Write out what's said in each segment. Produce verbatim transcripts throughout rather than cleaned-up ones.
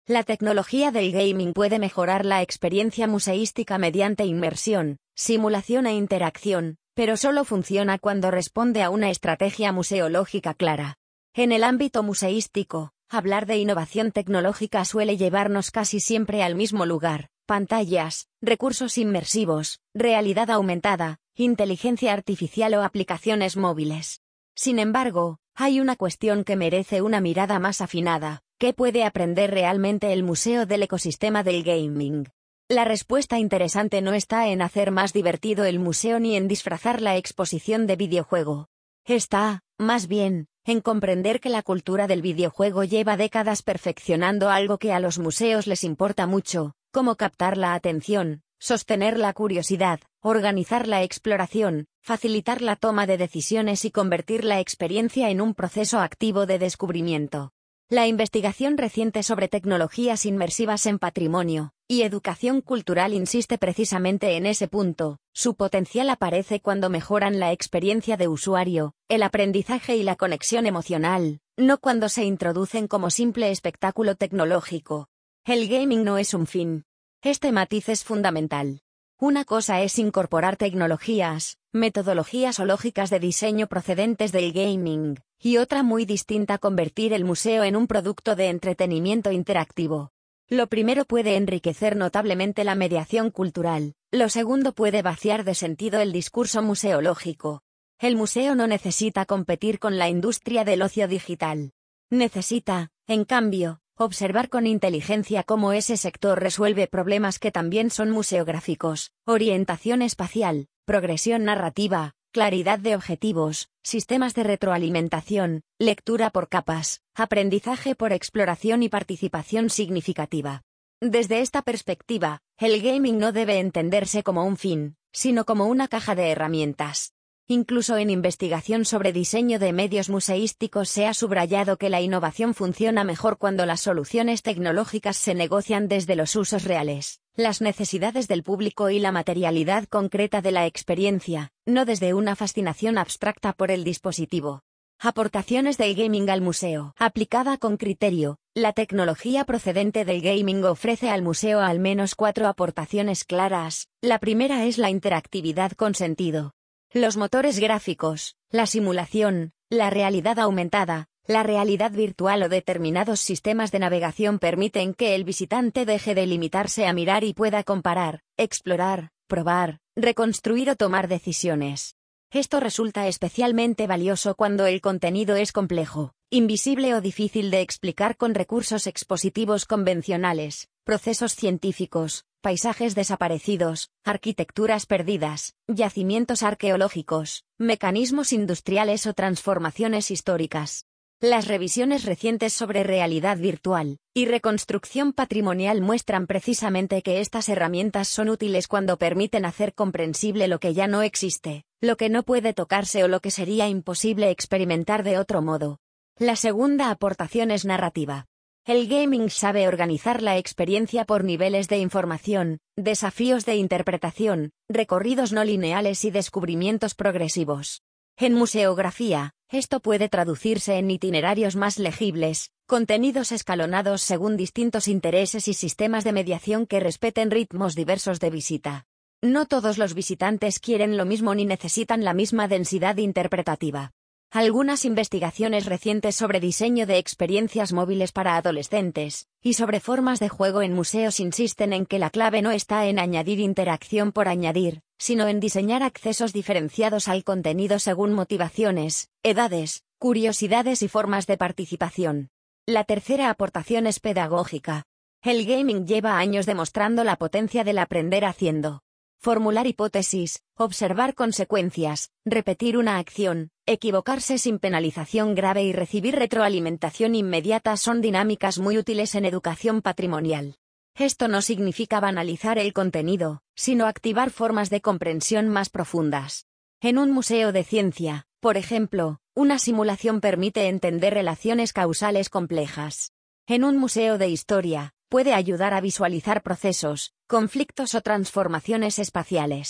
La tecnología del gaming puede mejorar la experiencia museística mediante inmersión, simulación e interacción, pero solo funciona cuando responde a una estrategia museológica clara. En el ámbito museístico, hablar de innovación tecnológica suele llevarnos casi siempre al mismo lugar: pantallas, recursos inmersivos, realidad aumentada, inteligencia artificial o aplicaciones móviles. Sin embargo, hay una cuestión que merece una mirada más afinada: ¿qué puede aprender realmente el museo del ecosistema del gaming? La respuesta interesante no está en hacer más divertido el museo ni en disfrazar la exposición de videojuego. Está, más bien, en comprender que la cultura del videojuego lleva décadas perfeccionando algo que a los museos les importa mucho: cómo captar la atención, sostener la curiosidad, organizar la exploración, facilitar la toma de decisiones y convertir la experiencia en un proceso activo de descubrimiento. La investigación reciente sobre tecnologías inmersivas en patrimonio y educación cultural insiste precisamente en ese punto. Su potencial aparece cuando mejoran la experiencia de usuario, el aprendizaje y la conexión emocional, no cuando se introducen como simple espectáculo tecnológico. El gaming no es un fin. Este matiz es fundamental. Una cosa es incorporar tecnologías, metodologías o lógicas de diseño procedentes del gaming, y otra muy distinta convertir el museo en un producto de entretenimiento interactivo. Lo primero puede enriquecer notablemente la mediación cultural, lo segundo puede vaciar de sentido el discurso museológico. El museo no necesita competir con la industria del ocio digital. Necesita, en cambio, observar con inteligencia cómo ese sector resuelve problemas que también son museográficos: orientación espacial, progresión narrativa, claridad de objetivos, sistemas de retroalimentación, lectura por capas, aprendizaje por exploración y participación significativa. Desde esta perspectiva, el gaming no debe entenderse como un fin, sino como una caja de herramientas. Incluso en investigación sobre diseño de medios museísticos se ha subrayado que la innovación funciona mejor cuando las soluciones tecnológicas se negocian desde los usos reales, las necesidades del público y la materialidad concreta de la experiencia, no desde una fascinación abstracta por el dispositivo. Aportaciones del gaming al museo. Aplicada con criterio, la tecnología procedente del gaming ofrece al museo al menos cuatro aportaciones claras. La primera es la interactividad con sentido. Los motores gráficos, la simulación, la realidad aumentada, la realidad virtual o determinados sistemas de navegación permiten que el visitante deje de limitarse a mirar y pueda comparar, explorar, probar, reconstruir o tomar decisiones. Esto resulta especialmente valioso cuando el contenido es complejo, invisible o difícil de explicar con recursos expositivos convencionales: procesos científicos, paisajes desaparecidos, arquitecturas perdidas, yacimientos arqueológicos, mecanismos industriales o transformaciones históricas. Las revisiones recientes sobre realidad virtual y reconstrucción patrimonial muestran precisamente que estas herramientas son útiles cuando permiten hacer comprensible lo que ya no existe, lo que no puede tocarse o lo que sería imposible experimentar de otro modo. La segunda aportación es narrativa. El gaming sabe organizar la experiencia por niveles de información, desafíos de interpretación, recorridos no lineales y descubrimientos progresivos. En museografía, esto puede traducirse en itinerarios más legibles, contenidos escalonados según distintos intereses y sistemas de mediación que respeten ritmos diversos de visita. No todos los visitantes quieren lo mismo ni necesitan la misma densidad interpretativa. Algunas investigaciones recientes sobre diseño de experiencias móviles para adolescentes y sobre formas de juego en museos insisten en que la clave no está en añadir interacción por añadir, sino en diseñar accesos diferenciados al contenido según motivaciones, edades, curiosidades y formas de participación. La tercera aportación es pedagógica. El gaming lleva años demostrando la potencia del aprender haciendo. Formular hipótesis, observar consecuencias, repetir una acción, equivocarse sin penalización grave y recibir retroalimentación inmediata son dinámicas muy útiles en educación patrimonial. Esto no significa banalizar el contenido, sino activar formas de comprensión más profundas. En un museo de ciencia, por ejemplo, una simulación permite entender relaciones causales complejas. En un museo de historia, puede ayudar a visualizar procesos, conflictos o transformaciones espaciales.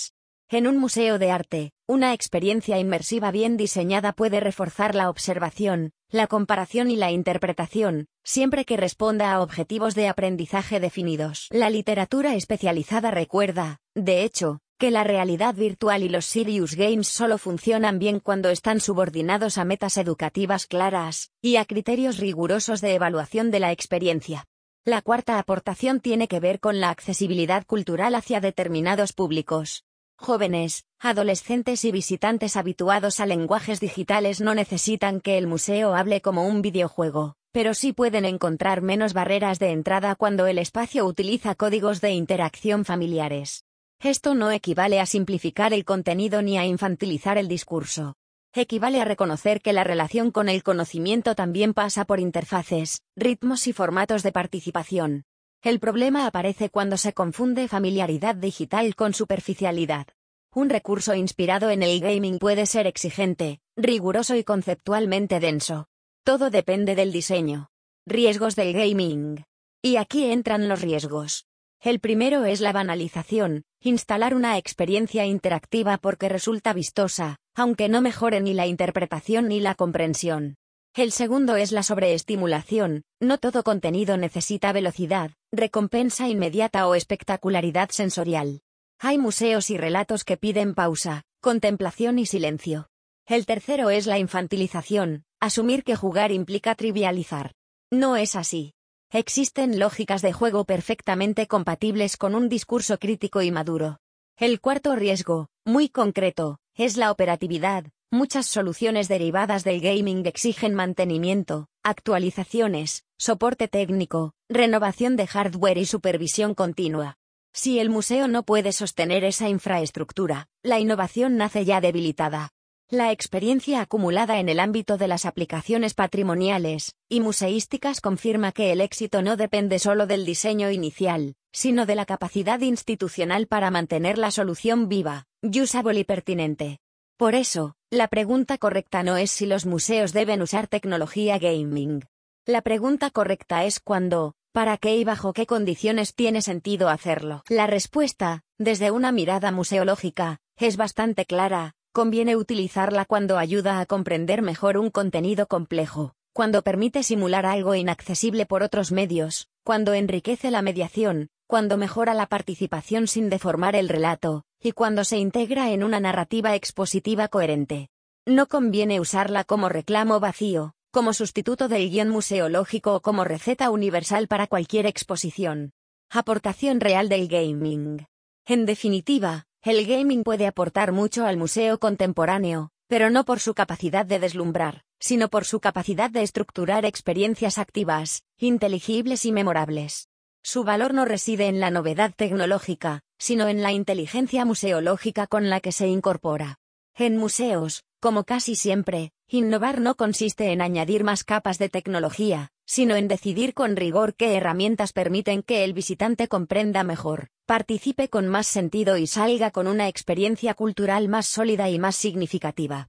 En un museo de arte, una experiencia inmersiva bien diseñada puede reforzar la observación, la comparación y la interpretación, siempre que responda a objetivos de aprendizaje definidos. La literatura especializada recuerda, de hecho, que la realidad virtual y los serious games solo funcionan bien cuando están subordinados a metas educativas claras y a criterios rigurosos de evaluación de la experiencia. La cuarta aportación tiene que ver con la accesibilidad cultural hacia determinados públicos. Jóvenes, adolescentes y visitantes habituados a lenguajes digitales no necesitan que el museo hable como un videojuego, pero sí pueden encontrar menos barreras de entrada cuando el espacio utiliza códigos de interacción familiares. Esto no equivale a simplificar el contenido ni a infantilizar el discurso. Equivale a reconocer que la relación con el conocimiento también pasa por interfaces, ritmos y formatos de participación. El problema aparece cuando se confunde familiaridad digital con superficialidad. Un recurso inspirado en el gaming puede ser exigente, riguroso y conceptualmente denso. Todo depende del diseño. Riesgos del gaming. Y aquí entran los riesgos. El primero es la banalización, instalar una experiencia interactiva porque resulta vistosa, aunque no mejore ni la interpretación ni la comprensión. El segundo es la sobreestimulación, no todo contenido necesita velocidad, recompensa inmediata o espectacularidad sensorial. Hay museos y relatos que piden pausa, contemplación y silencio. El tercero es la infantilización, asumir que jugar implica trivializar. No es así. Existen lógicas de juego perfectamente compatibles con un discurso crítico y maduro. El cuarto riesgo, muy concreto, es la operatividad. Muchas soluciones derivadas del gaming exigen mantenimiento, actualizaciones, soporte técnico, renovación de hardware y supervisión continua. Si el museo no puede sostener esa infraestructura, la innovación nace ya debilitada. La experiencia acumulada en el ámbito de las aplicaciones patrimoniales y museísticas confirma que el éxito no depende solo del diseño inicial, sino de la capacidad institucional para mantener la solución viva, usable y pertinente. Por eso, la pregunta correcta no es si los museos deben usar tecnología gaming. La pregunta correcta es cuándo, para qué y bajo qué condiciones tiene sentido hacerlo. La respuesta, desde una mirada museológica, es bastante clara. Conviene utilizarla cuando ayuda a comprender mejor un contenido complejo, cuando permite simular algo inaccesible por otros medios, cuando enriquece la mediación, cuando mejora la participación sin deformar el relato, y cuando se integra en una narrativa expositiva coherente. No conviene usarla como reclamo vacío, como sustituto del guión museológico o como receta universal para cualquier exposición. Aportación real del gaming. En definitiva, el gaming puede aportar mucho al museo contemporáneo, pero no por su capacidad de deslumbrar, sino por su capacidad de estructurar experiencias activas, inteligibles y memorables. Su valor no reside en la novedad tecnológica, sino en la inteligencia museológica con la que se incorpora. En museos, como casi siempre, innovar no consiste en añadir más capas de tecnología, sino en decidir con rigor qué herramientas permiten que el visitante comprenda mejor, participe con más sentido y salga con una experiencia cultural más sólida y más significativa.